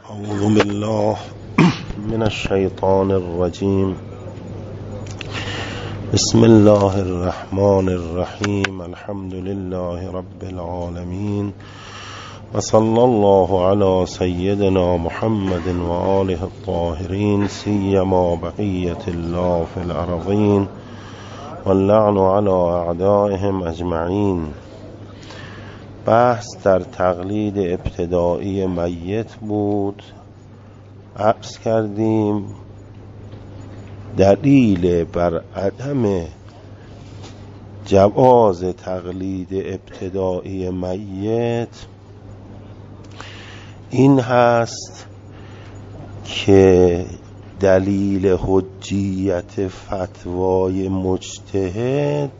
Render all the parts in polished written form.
أعوذ بالله من الشيطان الرجيم. بسم الله الرحمن الرحيم. الحمد لله رب العالمين، وصلى الله على سيدنا محمد وآله الطاهرين، سيما بقية الله في الأرضين، واللعن على أعدائهم أجمعين. بحث در تقلید ابتدایی میت بود. عرض کردیم دلیل بر عدم جواز تقلید ابتدایی میت این هست که دلیل حجیت فتوای مجتهد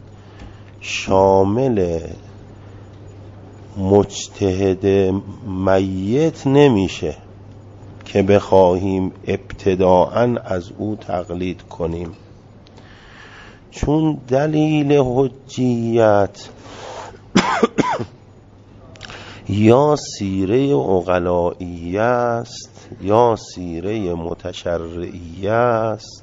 شامل مجتهد میت نمیشه که بخواهیم ابتداءً از او تقلید کنیم، چون دلیل حجیت یا سیره عقلائیه است یا سیره متشرعیه است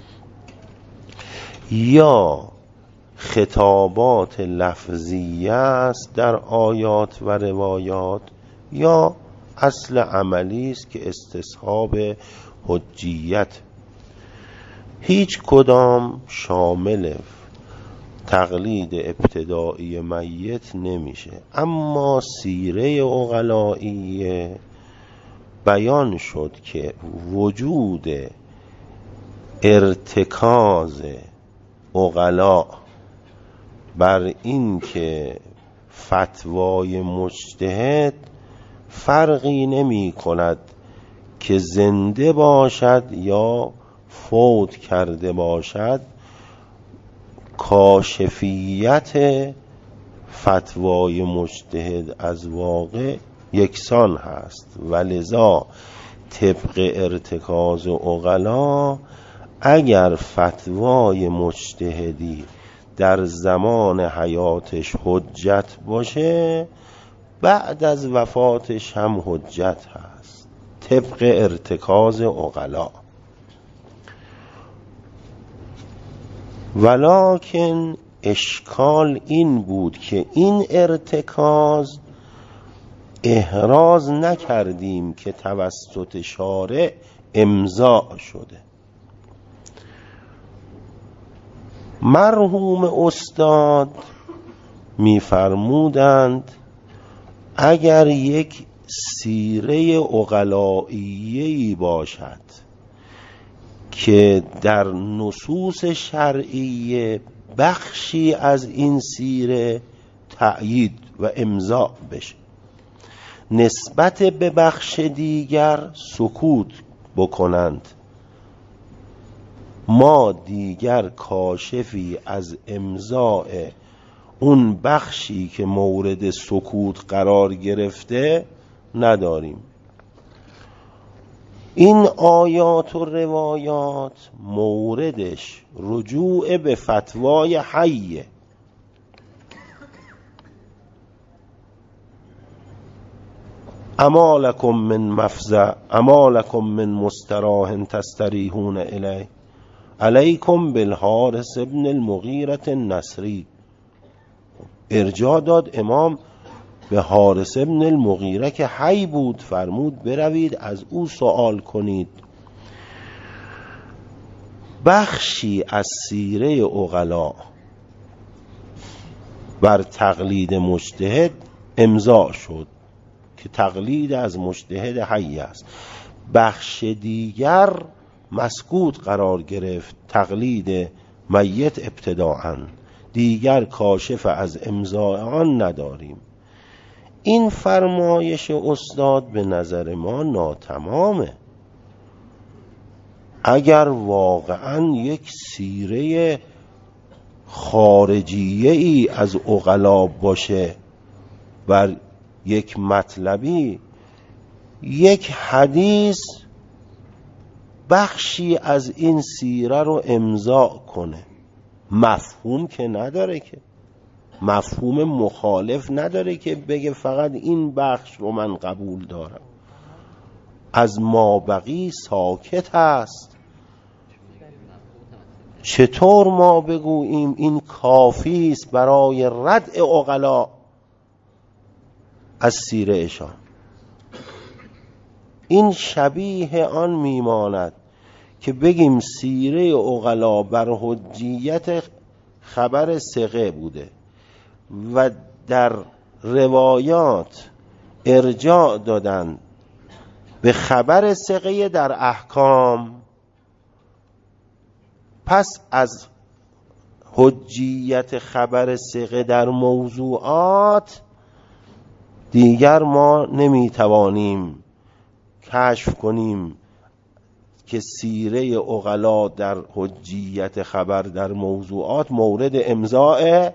یا خطابات لفظیه است در آیات و روایات، یا اصل عملی است که استصحاب حجیت. هیچ کدام شامل تقلید ابتدایی میت نمیشه. اما سیره عقلائیه بیان شد که وجود ارتکاز عقلا بر این که فتوای مجتهد فرقی نمی کند که زنده باشد یا فوت کرده باشد، کاشفیت فتوای مجتهد از واقع یکسان هست. ولذا طبق ارتکاز عقلا اگر فتوای مجتهدی در زمان حیاتش حجت باشه، بعد از وفاتش هم حجت هست طبق ارتکاز عقلا. ولکن اشکال این بود که این ارتکاز احراز نکردیم که توسط شارع امضا شده. مرحوم استاد می‌فرمودند اگر یک سیره عقلائیه‌ای باشد که در نصوص شرعیه بخشی از این سیره تأیید و امضا بشه، نسبت به بخش دیگر سکوت بکنند، ما دیگر کاشفی از امضاء اون بخشی که مورد سکوت قرار گرفته نداریم. این آیات و روایات موردش رجوع به فتوای حیه. اما لکم من مفزع اما لکم من مستراح تستریحون الیه علیکم بالحارث ابن المغیرة النصری. ارجاع داد امام به حارث ابن المغیره که حی بود، فرمود بروید از او سوال کنید. بخشی از سیره عقلا بر تقلید مجتهد امضا شد که تقلید از مجتهد حی است، بخش دیگر مسکوت قرار گرفت، تقلید میت ابتداءً، دیگر کاشف از امضاء آن نداریم. این فرمایش استاد به نظر ما ناتمامه. اگر واقعاً یک سیره خارجیه ای از عقلا باشه بر یک مطلبی، یک حدیث بخشی از این سیره رو امضا کنه، مفهوم که نداره، که مفهوم مخالف نداره که بگه فقط این بخش رو من قبول دارم. از مابقی ساکت است. چطور ما بگوییم این کافی است برای ردع عقلا از سیره اشان؟ این شبیه آن میماند که بگیم سیره عقلا بر حجیت خبر ثقه بوده و در روایات ارجاع دادن به خبر ثقه در احکام، پس از حجیت خبر ثقه در موضوعات دیگر ما نمیتوانیم کشف کنیم که سیره عقلا در حجیت خبر در موضوعات مورد امضاء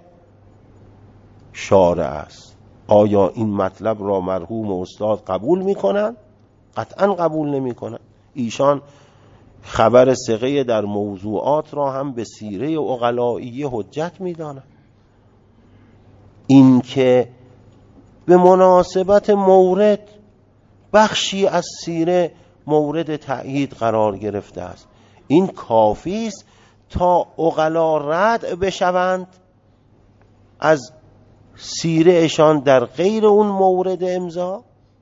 شارع است. آیا این مطلب را مرحوم استاد قبول میکنن؟ قطعا قبول نمیکنن. ایشان خبر ثقه در موضوعات را هم به سیره عقلایی حجت میدانند. این که به مناسبت مورد بخشی از سیره مورد تأیید قرار گرفته است، این کافی است تا عقلا ردع بشوند از سیره اشان در غیر اون مورد امضا.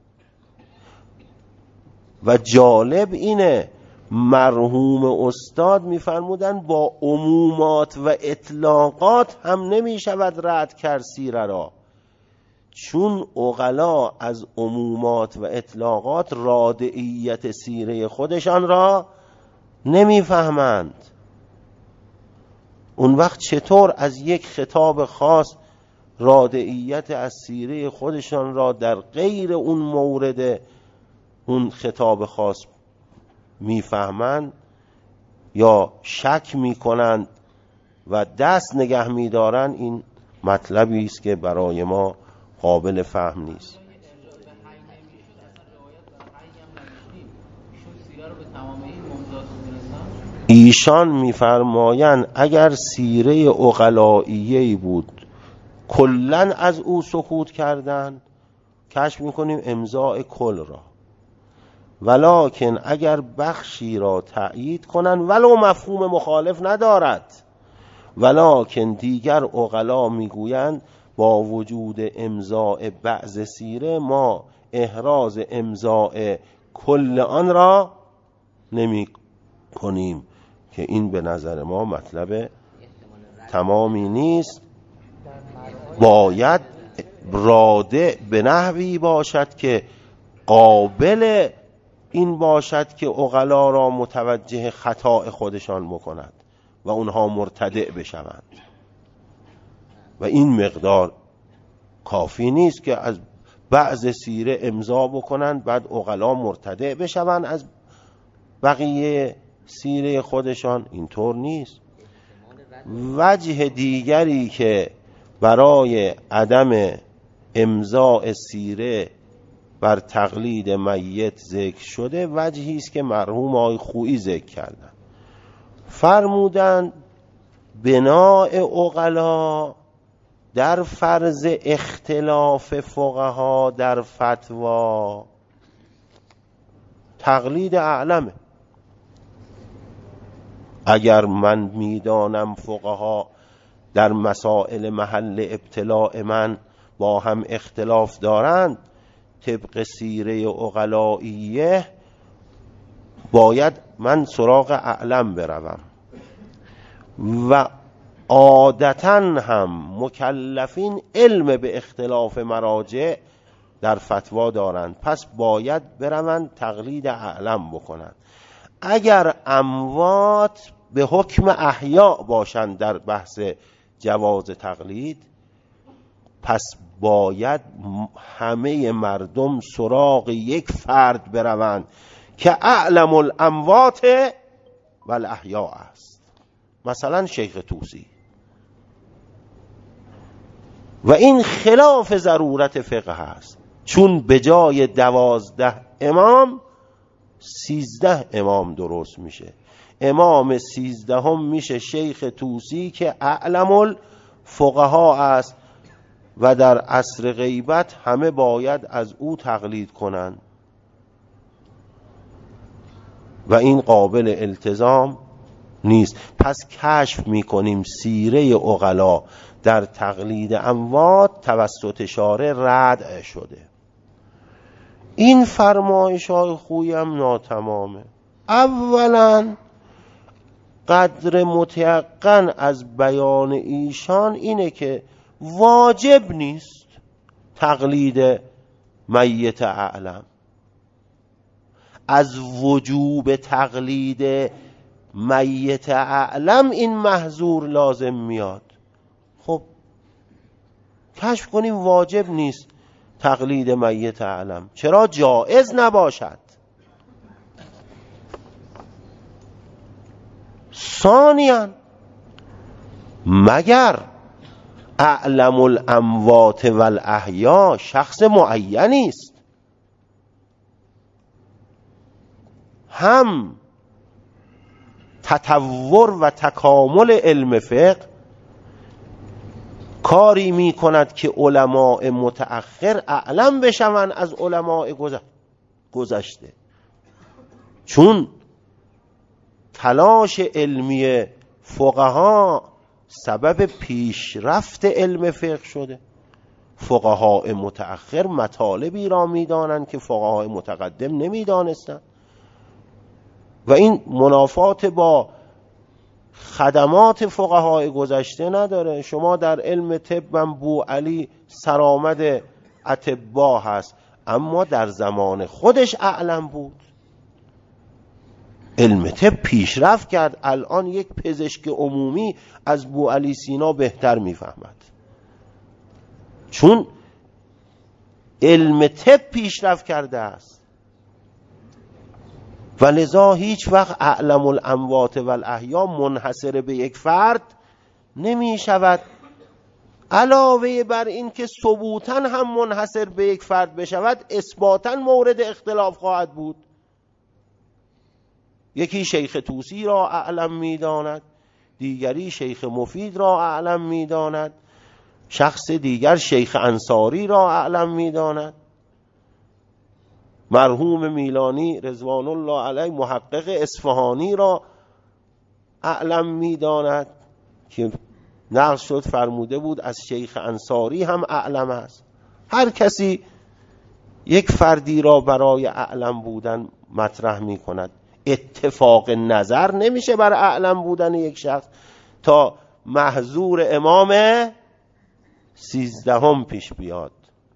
و جالب اینه مرحوم استاد میفرمودن با عمومات و اطلاقات هم نمی شود رد کرد سیره را، چون عقلا از عمومات و اطلاقات رادعیت سیره خودشان را نمیفهمند. اون وقت چطور از یک خطاب خاص رادعیت از سیره خودشان را در غیر اون مورد اون خطاب خاص میفهمند یا شک میکنند و دست نگه میدارند؟ این مطلبی است که برای ما قابل فهم نیست. ایشان میفرمایند اگر سیره عقلائیه‌ای بود کلن از او سکوت کردن، کشف میکنیم امضاء کل را، ولکن اگر بخشی را تأیید کنن ولو مفهوم مخالف ندارد، ولکن دیگر عقلا میگویند با وجود امضاء بعض سیره ما احراز امضاء کل آن را نمی کنیم، که این به نظر ما مطلب تمامی نیست. باید رادع به نحوی باشد که قابل این باشد که عقلا را متوجه خطا خودشان بکند و اونها مرتدع بشوند، و این مقدار کافی نیست که از بعض سیره امضا بکنند بعد عقلا مرتدع بشوند از بقیه سیره خودشان. اینطور نیست. وجه دیگری که برای عدم امضاء سیره بر تقلید میت ذکر شده وجهی است که مرحوم آقای خویی ذکر کردند. فرمودند بناء عقلا در فرض اختلاف فقها در فتوا تقلید اعلمه. اگر من میدانم فقها در مسائل محل ابتلاء من با هم اختلاف دارند، طبق سیره عقلائیه باید من سراغ اعلم بروم، و عادتاً هم مکلفین علم به اختلاف مراجع در فتوا دارند، پس باید بروند تقلید اعلم بکنند. اگر اموات به حکم احیاء باشند در بحث جواز تقلید، پس باید همه مردم سراغ یک فرد بروند که اعلم الاموات و الاحیاء است، مثلا شیخ طوسی. و این خلاف ضرورت فقه است، چون به جای 12 امام 13 امام درست میشه. امام 13 میشه شیخ طوسی که اعلم الفقها است و در عصر غیبت همه باید از او تقلید کنند. و این قابل التزام نیست. پس کشف میکنیم سیره عقلا در تقلید اموات توسط شارع رد شده. این فرمایش های خویی هم ناتمامه. اولا قدر متیقن از بیان ایشان اینه که واجب نیست تقلید میت اعلم. از وجوب تقلید میت اعلم این محظور لازم میاد. خب کشف کنیم واجب نیست تقلید میت اعلم، چرا جائز نباشد؟ ثانیاً مگر اعلم الاموات والاحیا شخص معینی است؟ هم تطور و تکامل علم فقه کاری می کند که علماء متأخر اعلم بشوند از علماء گذشته، چون تلاش علمی فقها سبب پیشرفت علم فقه شده. فقهای متأخر مطالبی را می دانند که فقهای متقدم نمی دانستند و این منافات با خدمات فقهای گذشته نداره. شما در علم طب بوعلی سرآمد اطباء هست، اما در زمان خودش اعلم بود. علم طب پیشرفت کرد، الان یک پزشک عمومی از بوعلی سینا بهتر میفهمد، چون علم طب پیشرفت کرده است. و لذا هیچ وقت اعلم الاموات والاحیا منحصر به یک فرد نمی شود. علاوه بر این که ثبوتاً هم منحصر به یک فرد بشود، اثباتاً مورد اختلاف خواهد بود. یکی شیخ طوسی را اعلم می داند، دیگری شیخ مفید را اعلم می داند، شخص دیگر شیخ انصاری را اعلم می داند. مرحوم میلانی رضوان الله علیه محقق اصفهانی را اعلم می داند که نقل شد فرموده بود از شیخ انصاری هم اعلم است. هر کسی یک فردی را برای اعلم بودن مطرح می کند. اتفاق نظر نمیشه بر اعلم بودن یک شخص تا محظور امام 13 پیش بیاد.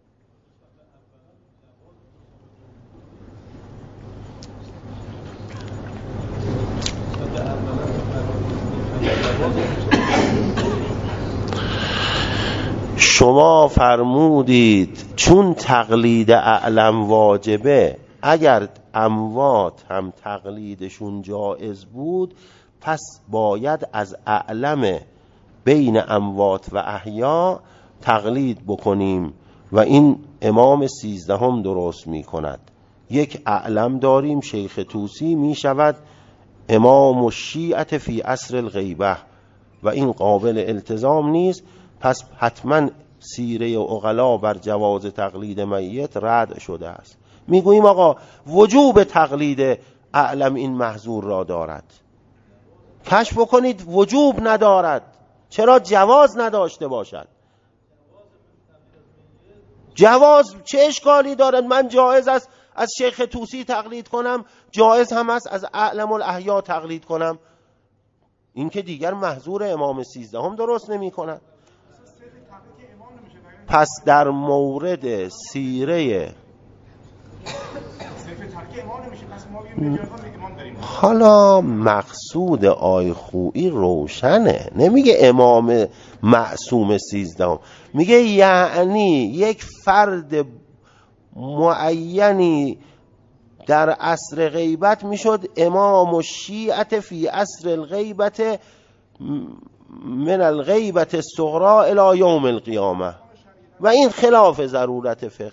شما فرمودید چون تقلید اعلم واجبه، اگر اموات هم تقلیدشون جائز بود، پس باید از اعلم بین اموات و احیا تقلید بکنیم و این امام 13 درست می کند. یک اعلم داریم شیخ طوسی، می شود امام الشیعة فی عصر الغیبه و این قابل التزام نیست. پس حتما سیره عقلا بر جواز تقلید میت رد شده است. میگوییم آقا وجوب تقلید اعلم این محظور را دارد. کشف بکنید وجوب ندارد، چرا جواز نداشته باشد؟ جواز چه اشکالی دارد؟ من جایز است از شیخ طوسی تقلید کنم، جایز هم است از اعلم الاحیا تقلید کنم. این که دیگر محظور امام 13 درست نمی کند. پس در مورد سیره حالا مقصود آی خویی روشنه، نمیگه امام معصوم 13، میگه یعنی یک فرد معینی در عصر غیبت میشد امام الشیعة فی عصر الغیبت من الغیبت الصغری الی یوم القیامه و این خلاف ضرورت فقه.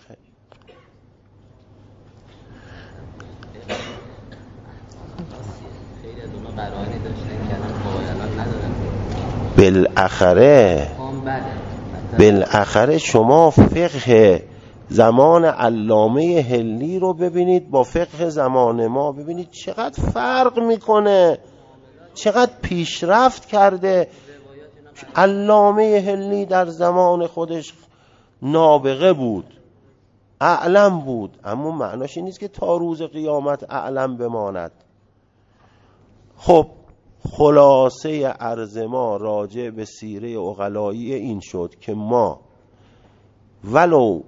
بالاخره شما فقه زمان علامه حلی رو ببینید با فقه زمان ما، ببینید چقدر فرق میکنه، چقدر پیشرفت کرده. علامه حلی در زمان خودش نابغه بود، اعلم بود، اما معناش این نیست که تا روز قیامت اعلم بماند. خب خلاصه عرض ما راجع به سیره عقلایی این شد که ما ولو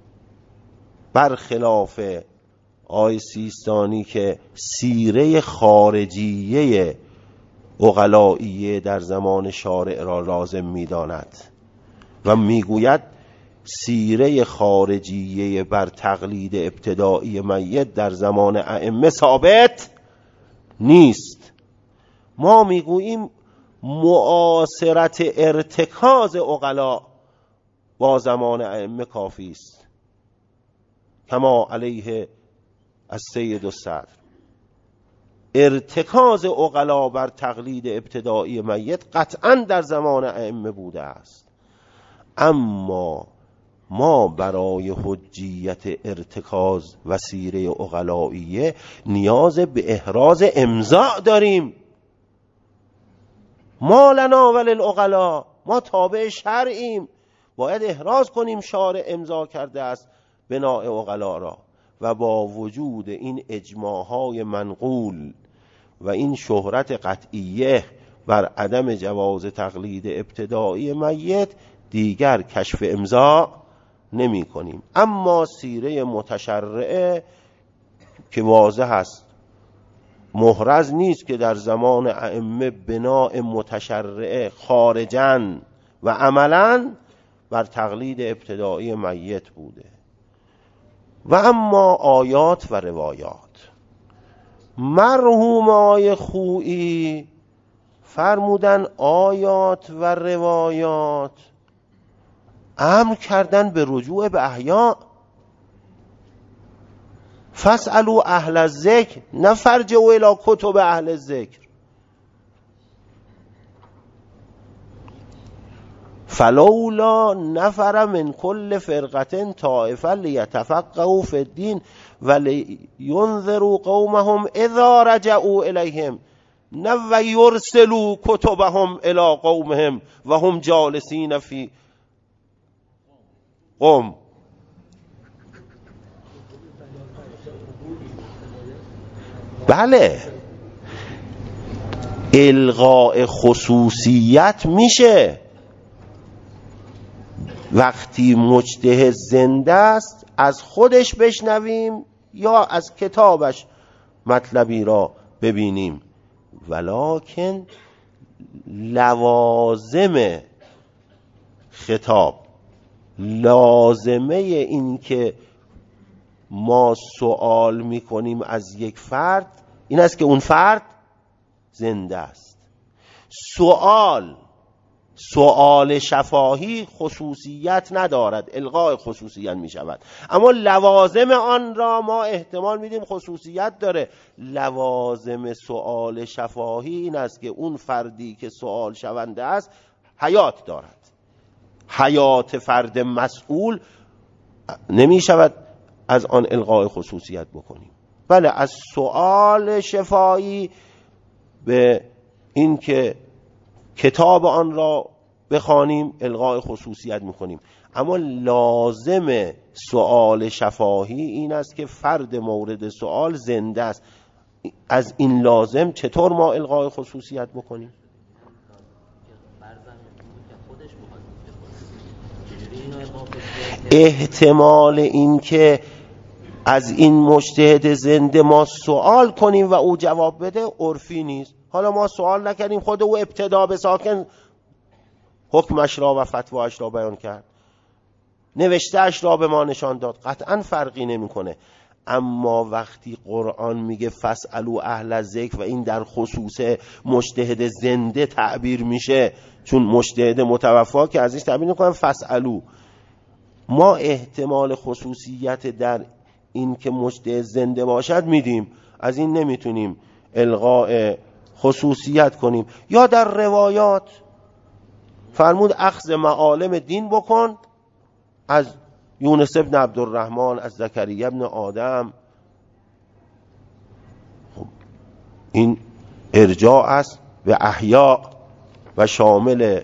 برخلاف آی سیستانی که سیره خارجیه عقلاییه در زمان شارع را لازم می‌داند و میگوید سیره خارجیه بر تقلید ابتدایی میت در زمان ائمه ثابت نیست، ما میگوییم معاصرت ارتکاز عقلا با زمان ائمه کافی است، کما علیه السید الصدر. ارتکاز عقلا بر تقلید ابتدایی میت قطعا در زمان ائمه بوده است، اما ما برای حجیت ارتکاز و سیره عقلاییه نیاز به احراز امضاء داریم. ما لنا وللعقلا، ما تابع شرعیم، باید احراز کنیم شارع امضا کرده است بناء عقلا را. و با وجود این اجماعهای منقول و این شهرت قطعیه بر عدم جواز تقلید ابتدایی میت دیگر کشف امضا نمی کنیم. اما سیره متشرعه که واضح است، محرز نیست که در زمان ائمه بناء متشرعه خارجاً و عملاً بر تقلید ابتدایی میت بوده. و اما آیات و روایات، مرحوم آقای خویی فرمودن آیات و روایات امر کردن به رجوع به احیا. فاسألوا اهل الذکر، نه فرجعوا الی کتب اهل الذکر. فلولا نفر من کل فرقة طائفة لیتفقهوا فی الدین ولینذروا قومهم اذا رجعوا الیهم، نه و یرسلوا کتبهم الی قومهم و هم جالسین فی قوم. بله، الغاء خصوصیت میشه وقتی مجتهد زنده است، از خودش بشنویم یا از کتابش مطلبی را ببینیم، ولکن لوازم خطاب، لازمه این که ما سوال میکنیم از یک فرد این است که اون فرد زنده است. سوال شفاهی خصوصیت ندارد، الغاء خصوصیت می شود، اما لوازم آن را ما احتمال میدیم خصوصیت داره. لوازم سوال شفاهی این است که اون فردی که سوال شونده است حیات دارد. حیات فرد مسئول نمی شود از آن الغاء خصوصیت بکنیم. بله، از سوال شفاهی به این که کتاب آن را بخوانیم الغاء خصوصیت میکنیم، اما لازم سوال شفاهی این است که فرد مورد سوال زنده است. از این لازم چطور ما الغاء خصوصیت بکنیم؟ احتمال این که از این مجتهد زنده ما سوال کنیم و او جواب بده عرفی نیست. حالا ما سوال نکردیم، خود او ابتدا به ساکن حکمش را و فتواش را بیان کرد، نوشتهش را به ما نشان داد، قطعا فرقی نمیکنه. اما وقتی قرآن میگه فاسألوا اهل الذکر و این در خصوص مجتهد زنده تعبیر میشه، چون مجتهد متوفا که ازش تعبیر نکنن فاسألوا، ما احتمال خصوصیت در این که مجتهد زنده باشد میدیم، از این نمیتونیم الغاء خصوصیت کنیم. یا در روایات فرمود اخذ معالم دین بکن، از یونس ابن عبدالرحمن از زکریا ابن آدم. خب این ارجاع است به احیاء و شامل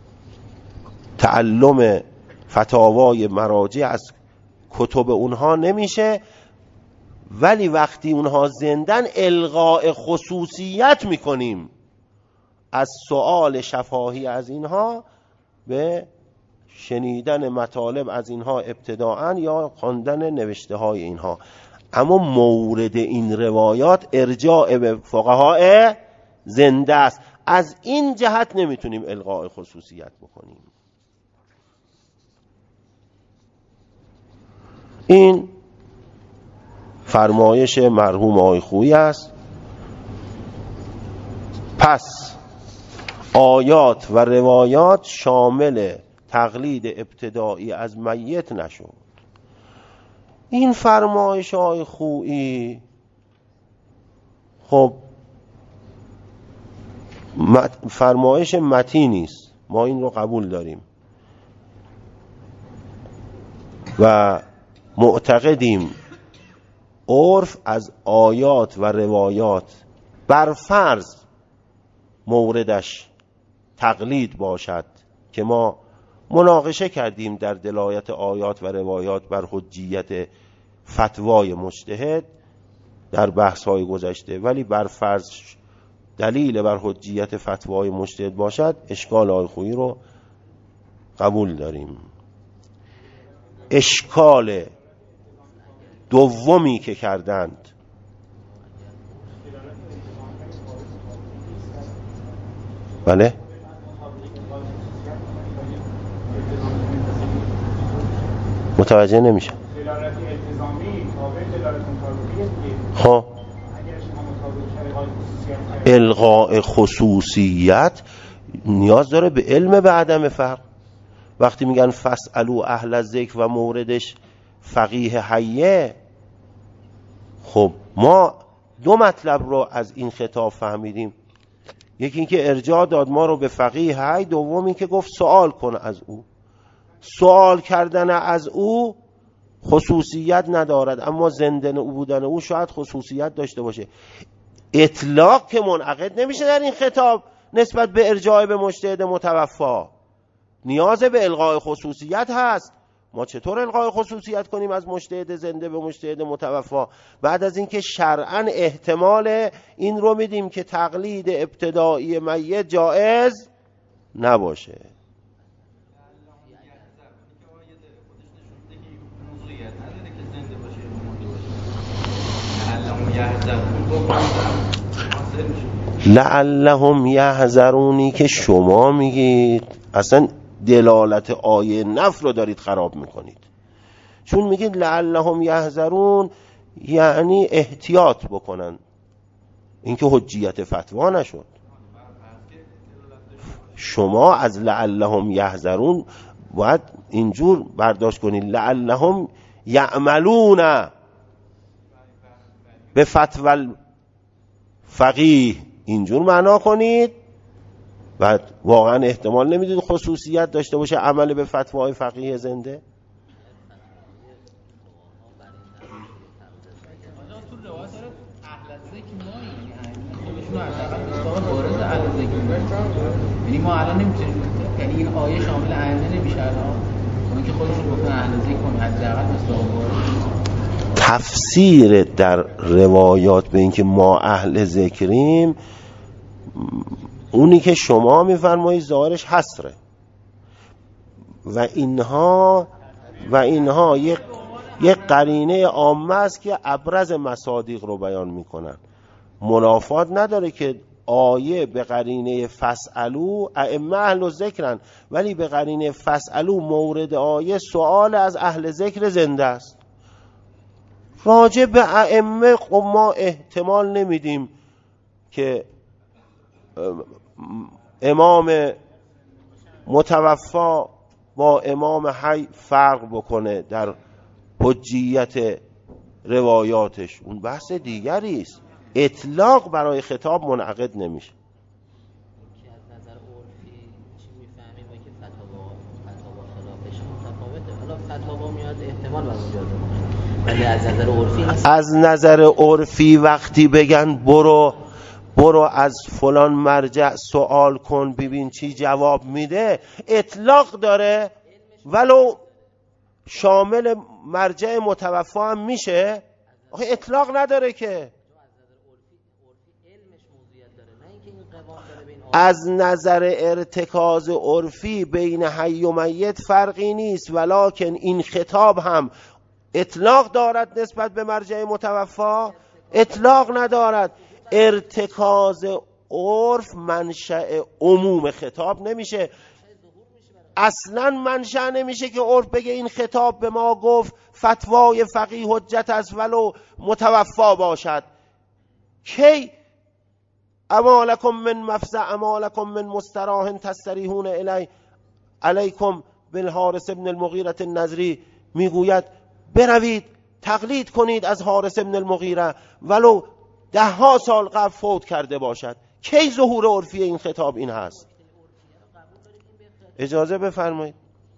تعلم فتاوای مراجع از کتب اونها نمیشه، ولی وقتی اونها زندن الغاء خصوصیت میکنیم از سؤال شفاهی از اینها به شنیدن مطالب از اینها ابتداءً یا خواندن نوشته های اینها. اما مورد این روایات ارجاع به فقهای زنده است، از این جهت نمیتونیم الغاء خصوصیت بکنیم. این فرمایش مرحوم آقای خویی است. پس آیات و روایات شامل تقلید ابتدایی از میت نشد. این فرمایش آقای خویی خب فرمایش متینی است، ما این رو قبول داریم و معتقدیم عرف از آیات و روایات بر فرض موردش تقلید باشد که ما مناقشه کردیم در دلالت آیات و روایات بر حجیت فتوای مجتهد در بحث‌های گذشته، ولی بر فرض دلیل بر حجیت فتوای مجتهد باشد، اشکال آقای خویی رو قبول داریم. اشکال دومی که کردند بله متوجه نمیشه. خب الغاء خصوصیت نیاز داره به علم به عدم فهم. وقتی میگن فاسالو اهل الذکر و موردش فقیه حیه، خب ما دو مطلب رو از این خطاب فهمیدیم. یکی این که ارجاع داد ما رو به فقیه حی، دوم این که گفت سوال کن از او. سوال کردن از او خصوصیت ندارد، اما زنده بودن او شاید خصوصیت داشته باشه. اطلاق که منعقد نمیشه در این خطاب نسبت به ارجاع به مجتهد متوفا. نیاز به الغاء خصوصیت هست. ما چطور الغاء خصوصیت کنیم از مجتهد زنده به مجتهد متوفا بعد از اینکه شرعاً احتمال این رو میدیم که تقلید ابتدایی میت جائز نباشه؟ لعلهم یحذرونی که شما میگید اصلا دلالت آیه نفی رو دارید خراب میکنید، چون میگید لعلهم یحذرون یعنی احتیاط بکنن، اینکه حجیت فتوا نشد. شما از لعلهم یحذرون باید اینجور برداشت کنید لعلهم یعملون به فتوى فقیه، اینجور معنا کنید و واقعا احتمال نمیدید خصوصیت داشته باشه عمل به فتوای فقیه زنده. یعنی ما الان نمیتونیم، یعنی این آیه شامل ائمه نمیشه الان، اون که خودشون گفتن اهل ذکر کنن حداقل مستقیم. تفسیر در روایات به اینکه ما اهل ذکریم، اونی که شما میفرمایید ظاهرش حصره و اینها یک قرینه عامه است که ابرز مصادیق رو بیان میکنن. منافات نداره که آیه به قرینه فاسالو ائمه اهل ذکرن، ولی به قرینه فاسالو مورد آیه سوال از اهل ذکر زنده است. راجع به ائمه ما احتمال نمیدیم که امام متوفا با امام حی فرق بکنه در حجیت روایاتش، اون بحث دیگری است. اطلاق برای خطاب منعقد نمیشه. که از نظر عرفی چی میفهمیم که فتاوا خلافش متفاوته. حالا فتاوا میاد احتمال باید اونجا باشه، ولی از نظر عرفی نیست. از نظر عرفی وقتی بگن برو از فلان مرجع سوال کن ببین چی جواب میده، اطلاق داره، ولو شامل مرجع متوفی هم میشه. آخه اطلاق نداره که. از نظر ارتکاز عرفی بین حی و میت فرقی نیست، ولکن این خطاب هم اطلاق دارد نسبت به مرجع متوفی، اطلاق ندارد. ارتکاز عرف منشأ عموم خطاب نمیشه، اصلا منشأ نمیشه که عرف بگه این خطاب به ما گفت فتوای فقیه حجت است ولو متوفا باشد. کی؟ اما لکم من مفزع اما لکم من مستراح تستریحون الی علیکم بالحارث ابن المغیرة النضری میگوید بروید تقلید کنید از حارث ابن المغیره ولو 10 سال قبل فوت کرده باشد. کی ظهور عرفی این خطاب این هست؟ اجازه بفرمایید.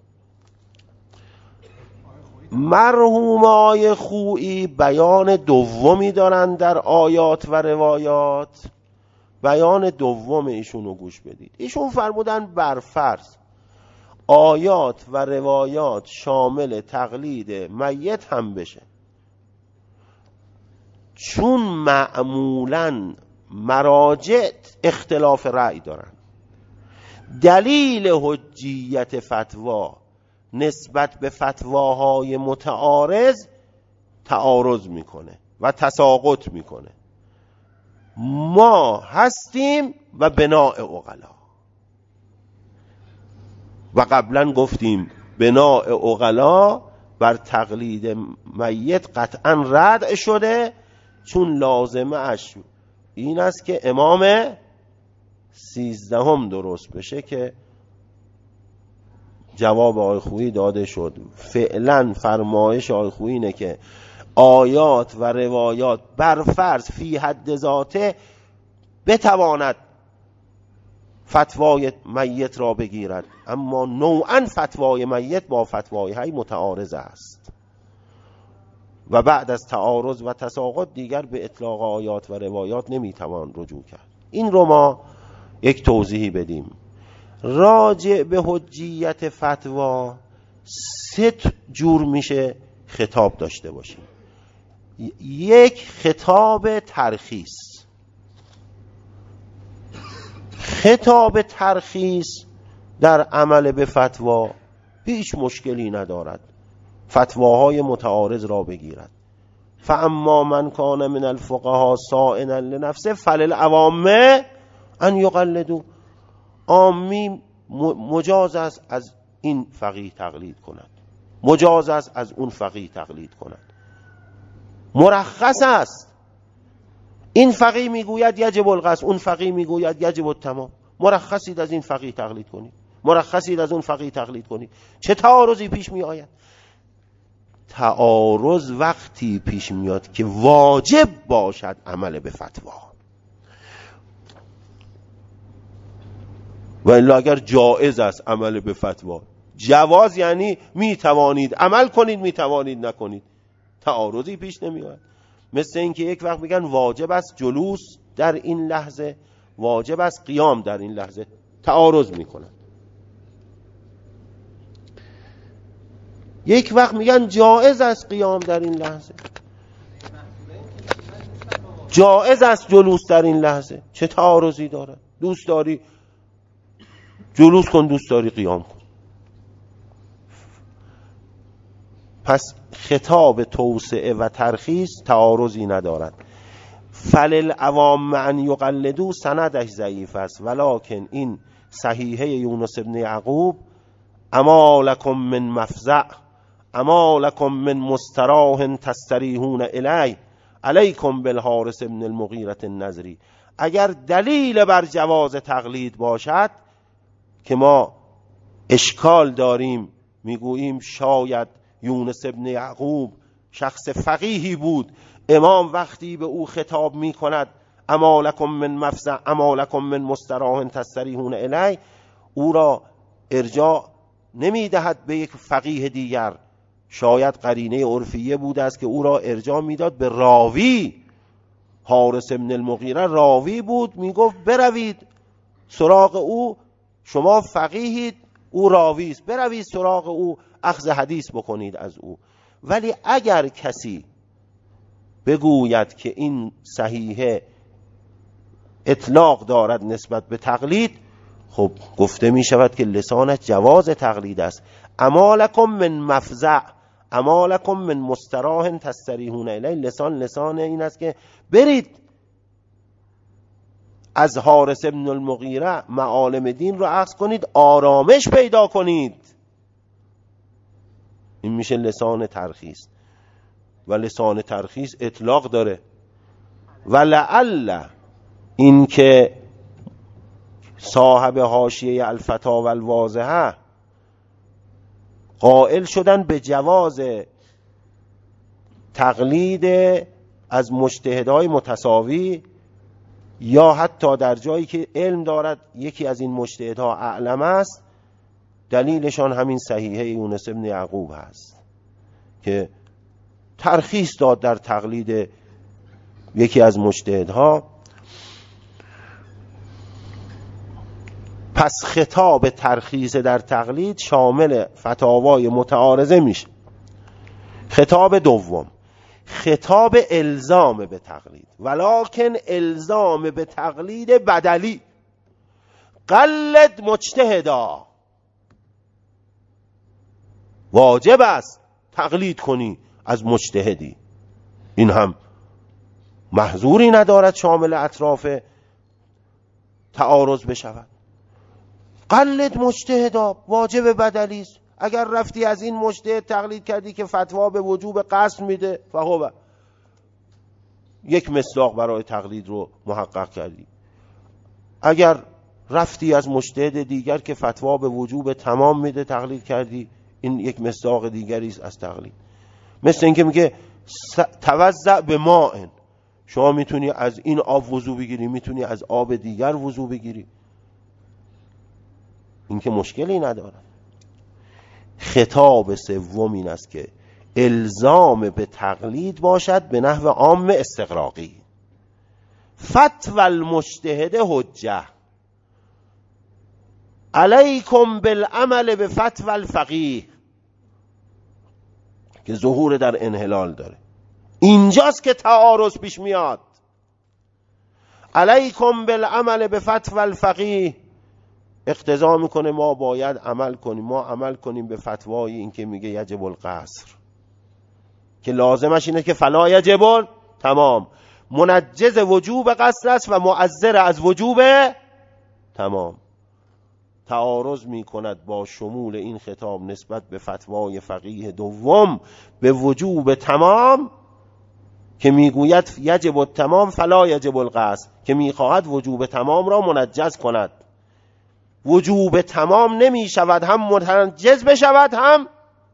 مرحومای خویی بیان دومی دارن در آیات و روایات. بیان دوم ایشونو گوش بدید. ایشون فرمودن برفرض آیات و روایات شامل تقلید میت هم بشه، چون معمولاً مراجع اختلاف رأی دارن، دلیل حجیت فتوا نسبت به فتواهای متعارض تعارض میکنه و تساقط میکنه. ما هستیم و بناء عقلا، و قبلا گفتیم بناء عقلا بر تقلید میت قطعا رد شده، چون لازمه اش این است که امام 13 درست بشه که جواب آقای خویی داده شد. فعلا فرمایش آقای خویی اینه که آیات و روایات بر فرض فی حد ذاته بتواند فتوای میت را بگیرد، اما نوعا فتوای میت با فتوای حی متعارض است و بعد از تعارض و تساقط دیگر به اطلاق آیات و روایات نمیتوان رجوع کرد. این رو ما یک توضیحی بدیم. راجع به حجیت فتوا 3 جور میشه خطاب داشته باشیم. یک، خطاب ترخیص. خطاب ترخیص در عمل به فتوا هیچ مشکلی ندارد، فتواهای متعارض را بگیرد. فاما من کان من الفقهاء صائنا لنفسه فللعوام ان یقلدوا. عامی مجاز است از این فقیه تقلید کند، مجاز است از اون فقیه تقلید کند، مرخص است. این فقیه میگوید یجب القصد، اون فقیه میگوید یجب التمام. مرخصید از این فقیه تقلید کنید، مرخصید از اون فقیه تقلید کنید. چه تعارضی پیش می آید؟ تعارض وقتی پیش میاد که واجب باشد عمل به فتوا، و الا اگر جائز است عمل به فتوا. جواز یعنی می توانید عمل کنید، می توانید نکنید، تعارضی پیش نمی آید. مثل این که یک وقت میگن واجب است جلوس در این لحظه، واجب است قیام در این لحظه، تعارض میکنن. یک وقت میگن جائز است قیام در این لحظه، جائز است جلوس در این لحظه. چه تعارضی داره؟ دوست داری جلوس کن، دوست داری قیام کن. پس خطاب توسعه و ترخیص تعارضی ندارد. فللعوام ان یقلدوا سندش ضعیف است، ولکن این صحیحه یونس ابن یعقوب اما لکم من مفزع اما لکم من مستراح تستریحون الی علیکم بالحارث ابن المغیرة النضری. اگر دلیل بر جواز تقلید باشد که ما اشکال داریم، میگوییم شاید یونس ابن یعقوب شخص فقیهی بود، امام وقتی به او خطاب می کند اما لکم من مفزع اما لکم من مستراح تستریحون الی، او را ارجاع نمی دهد به یک فقیه دیگر، شاید قرینه عرفیه بوده است که او را ارجاع میداد به راوی. حارث بن المغیره راوی بود، میگفت بروید سراغ او، شما فقیهید، او راوی است، بروید سراغ او اخذ حدیث بکنید از او. ولی اگر کسی بگوید که این صحیحه اطلاق دارد نسبت به تقلید، خب گفته می شود که لسانش جواز تقلید است. اما لکم من مفزع اما لکم من مستراح تستریحون الیه. لسان این است که برید از حارث بن المغیره معالم دین رو اخذ کنید، آرامش پیدا کنید. این میشه لسان ترخیص. و لسان ترخیص اطلاق داره. و لعل این که صاحب حاشیه الفتاوی الواضحه قائل شدن به جواز تقلید از مجتهدهای متساوی، یا حتی در جایی که علم دارد یکی از این مجتهدها اعلم است، دلیلشان همین صحیحه یونس بن یعقوب هست که ترخیص داد در تقلید یکی از مجتهدها. پس خطاب ترخیص در تقلید شامل فتاوای متعارضه میشه. خطاب دوم خطاب الزام به تقلید، ولکن الزام به تقلید بدلی. قلد مجتهدا، واجب است تقلید کنی از مجتهدی. این هم محظوری ندارد شامل اطراف تعارض بشود. قلد مجتهدا واجب بدلی است. اگر رفتی از این مجتهد تقلید کردی که فتوا به وجوب قصد میده، فهو یک مصداق برای تقلید رو محقق کردی. اگر رفتی از مجتهد دیگر که فتوا به وجوب تمام میده تقلید کردی، این یک مصداق دیگری است از تقلید. مثل اینکه میگه توضع به ماء، شما میتونی از این آب وضو بگیری، میتونی از آب دیگر وضو بگیری، این که مشکلی نداره. خطاب سوم این است که الزام به تقلید باشد به نحو عام استغراقی. فتوى المجتهد حجه علیکم بالعمل به فتوى الفقیه، که ظهور در انحلال داره. اینجاست که تعارض پیش میاد. علیکم بالعمل به فتوى الفقیه اقتضا میکنه ما باید عمل کنیم، ما عمل کنیم به فتوای این که میگه یجب القصر، که لازمش اینه که فلا یجب تمام، منجز وجوب قصر است و معذر از وجوب تمام. تعارض میکند با شمول این خطاب نسبت به فتوای فقیه دوم به وجوب تمام که میگوید یجب التمام فلا یجب القصر، که میخواهد وجوب تمام را منجز کند. وجوب تمام نمی شود هم منجز بشود هم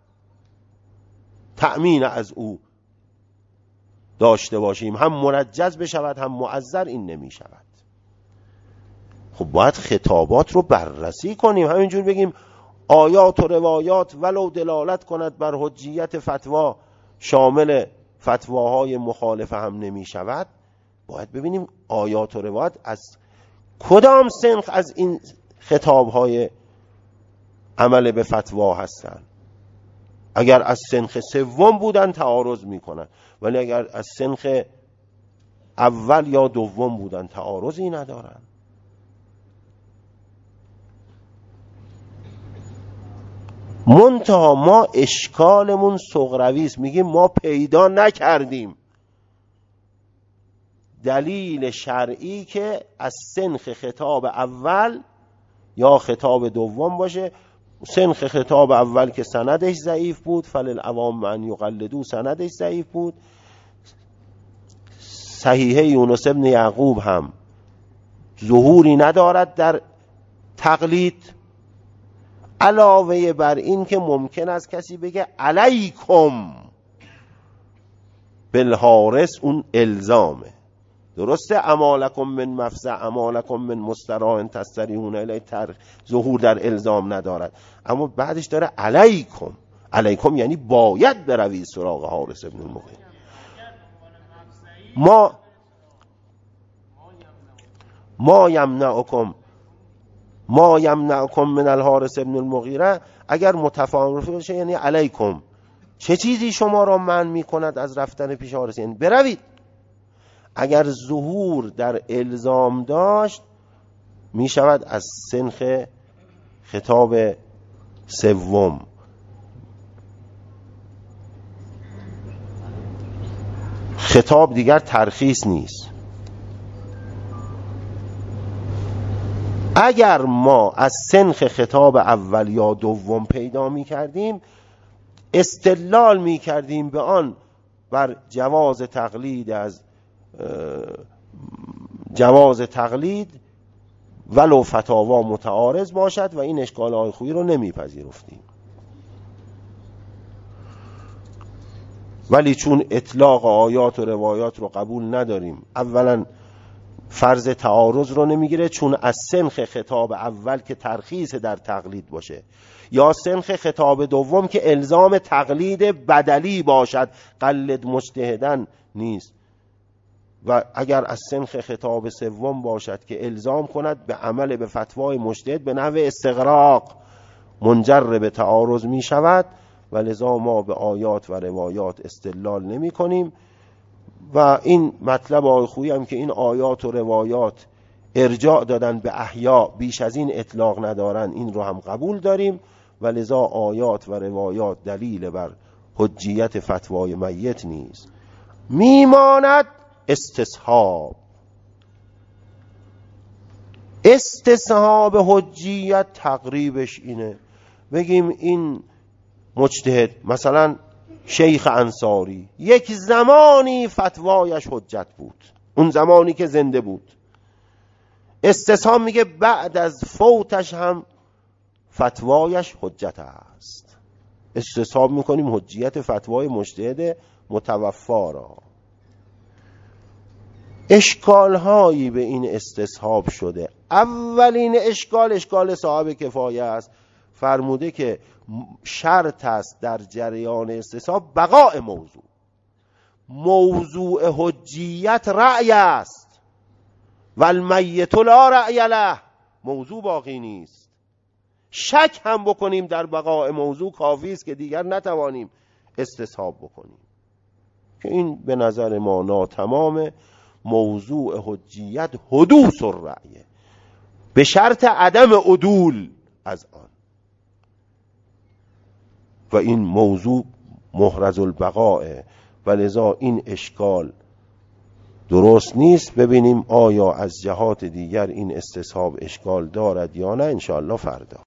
تأمین از او داشته باشیم، هم منجز بشود هم معذر، این نمی شود. خب باید خطابات رو بررسی کنیم. همینجور بگیم آیات و روایات ولو دلالت کند بر حجیت فتوا شامل فتواهای مخالفه هم نمی شود. باید ببینیم آیات و روایات از کدام سنخ از این خطابهای عمل به فتوا هستند. اگر از سنخ سوم بودن تعارض میکنن، ولی اگر از سنخ اول یا دوم بودن تعارضی ندارن. منتها ما اشکالمون صغروی است، میگیم ما پیدا نکردیم دلیل شرعی که از سنخ خطاب اول یا خطاب دوم باشه. سنخ خطاب اول که سندش ضعیف بود، فللعوام من یقلدو، سندش ضعیف بود. صحیحه یونس بن یعقوب هم ظهوری ندارد در تقلید، علاوه بر این که ممکن است کسی بگه علیکم بالحارس، اون الزامه. درسته امالکم من مفزع امالکم من مستراح تستریحون الیه، ظهور در الزام ندارد، اما بعدش داره علیکم. علیکم یعنی باید بروید سراغ حارث ابن المغیره. ما یمنعکم من الحارث ابن المغیره اگر متفاهم باشه یعنی علیکم، چه چیزی شما را منع میکند از رفتن پیش حارث، یعنی بروید. اگر ظهور در الزام داشت می شود از سنخ خطاب سوم. خطاب دیگر ترخیص نیست. اگر ما از سنخ خطاب اول یا دوم پیدا می کردیم استدلال می کردیم به آن بر جواز تقلید ولو فتاوا متعارض باشد و این اشکال آقای خویی رو نمیپذیرفتیم. ولی چون اطلاق آیات و روایات رو قبول نداریم، اولا فرض تعارض رو نمیگیره، چون از سنخ خطاب اول که ترخیص در تقلید باشه یا سنخ خطاب دوم که الزام تقلید بدلی باشد، قلد مجتهدن نیست، و اگر از سنخ خطاب سوم باشد که الزام کند به عمل به فتوای مجتهد به نحو استغراق، منجر به تعارض می شود و لذا ما به آیات و روایات استدلال نمی کنیم. و این مطلب آقای خویی هم که این آیات و روایات ارجاع دادن به احیا، بیش از این اطلاق ندارن، این رو هم قبول داریم و لذا آیات و روایات دلیل بر حجیت فتوای میت نیست. میماند استصحاب حجیت تقریبش اینه، بگیم این مجتهد مثلا شیخ انصاری یک زمانی فتوایش حجت بود، اون زمانی که زنده بود، استصحاب میگه بعد از فوتش هم فتوایش حجت است. استصحاب میکنیم حجیت فتوای مجتهد متوفا را. اشکال هایی به این استصحاب شده. اولین اشکال صاحب کفایه است، فرموده که شرط است در جریان استصحاب بقاء موضوع حجیت رأی است و المیت لا رأی له، موضوع باقی نیست. شک هم بکنیم در بقاء موضوع کافی است که دیگر نتوانیم استصحاب بکنیم، که این به نظر ما ناتمام. موضوع حجیت حدوث الرأی به شرط عدم عدول از آن، و این موضوع محرز البقاء و لذا این اشکال درست نیست. ببینیم آیا از جهات دیگر این استصحاب اشکال دارد یا نه، انشاءالله فردا.